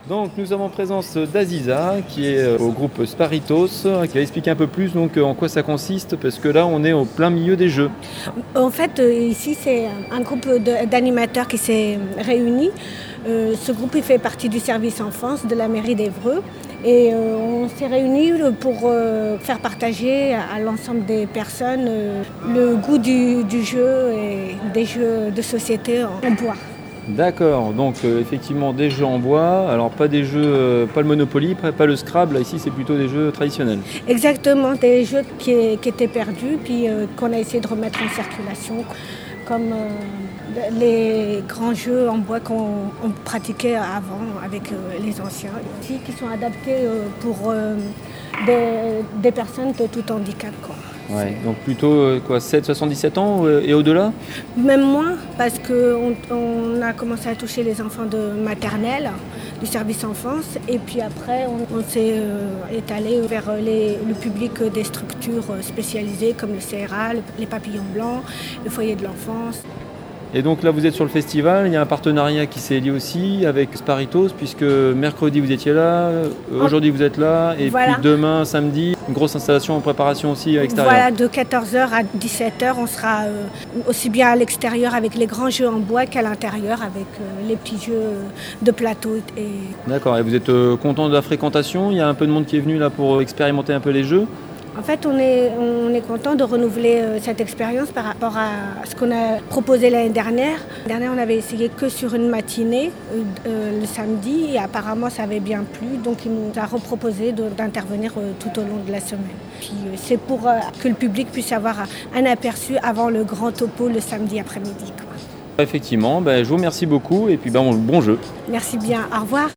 Donc nous avons en présence d'Aziza qui est au groupe Sparitos, qui va expliquer un peu plus donc en quoi ça consiste parce que là on est au plein milieu des jeux. En fait, ici, c'est un groupe d'animateurs qui s'est réuni. Ce groupe il fait partie du service enfance de la mairie d'Évreux. Et on s'est réunis pour faire partager à l'ensemble des personnes le goût du jeu et des jeux de société en bois. D'accord, donc effectivement des jeux en bois, alors pas des jeux, pas le Monopoly, pas le Scrabble, là, ici c'est plutôt des jeux traditionnels. Exactement, des jeux qui étaient perdus, puis qu'on a essayé de remettre en circulation, comme les grands jeux en bois qu'on pratiquait avant avec les anciens, ici, qui sont adaptés pour des personnes de tout handicap, quoi. Ouais, donc plutôt 77 ans et au-delà. Même moins, parce qu'on a commencé à toucher les enfants de maternelle, du service enfance, et puis après on s'est étalé vers le public des structures spécialisées comme le CRA, les papillons blancs, le foyer de l'enfance. Et donc là vous êtes sur le festival, il y a un partenariat qui s'est lié aussi avec Sparitos puisque mercredi vous étiez là, aujourd'hui vous êtes là et Voilà. puis demain samedi, une grosse installation en préparation aussi à l'extérieur. Voilà, de 14h à 17h, on sera aussi bien à l'extérieur avec les grands jeux en bois qu'à l'intérieur avec les petits jeux de plateau. D'accord, et vous êtes content de la fréquentation? Il y a un peu de monde qui est venu là pour expérimenter un peu les jeux? En fait, on est content de renouveler cette expérience par rapport à ce qu'on a proposé l'année dernière. L'année dernière, on avait essayé que sur une matinée, le samedi, et apparemment ça avait bien plu. Donc il nous a reproposé d'intervenir tout au long de la semaine. Puis c'est pour que le public puisse avoir un aperçu avant le grand topo le samedi après-midi, quoi. Effectivement, je vous remercie beaucoup et puis bon jeu. Merci bien, au revoir.